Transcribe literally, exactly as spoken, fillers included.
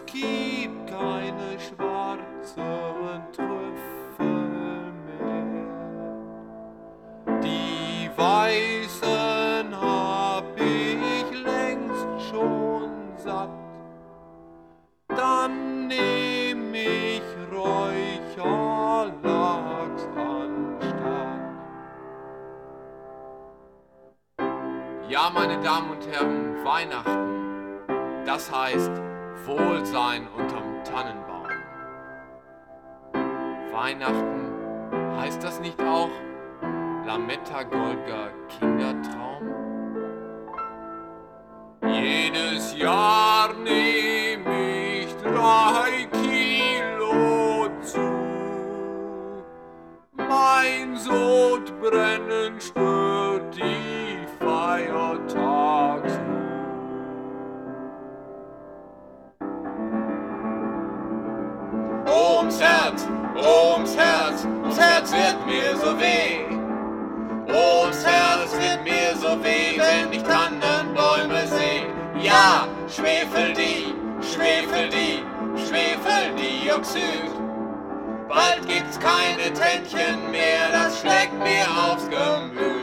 gibt keine schwarzen Trüffel mehr. Die weißen hab ich längst schon satt. Dann nehm ich Räucherlachs anstatt. Ja, meine Damen und Herren, Weihnachten, das heißt Wohlsein unterm Tannenbaum. Weihnachten, heißt das nicht auch Lametta Golger Kindertraum? Jedes Jahr nehm ich drei Kilo zu. Mein Sodbrennen stört die Feiertagsruhe. Ums Herz, ums Herz, ums Herz wird mir so weh. Ums Herz wird mir so weh, wenn ich Tannenbäume seh. Ja, Schwefel die, Schwefel die, Schwefeldioxid. Bald gibt's keine Tännchen mehr, das schlägt mir aufs Gemüt.